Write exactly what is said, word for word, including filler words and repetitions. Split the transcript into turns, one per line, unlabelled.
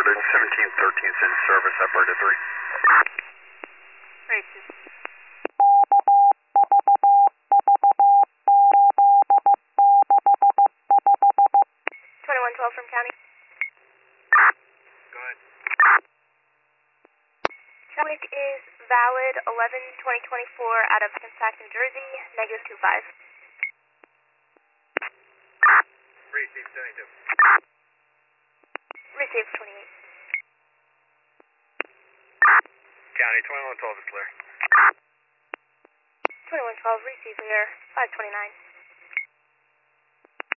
reported. seventeen thirteen in service, operator three.
Racist. twenty-one twelve from county.
Go ahead.
Traffic is valid eleven twenty twenty-four out of Hackensack, New Jersey, negative two five.
Receive seventy-two.
Received twenty-eight.
County twenty-one twelve is clear.
twenty-one twelve, receive clear, five twenty-nine.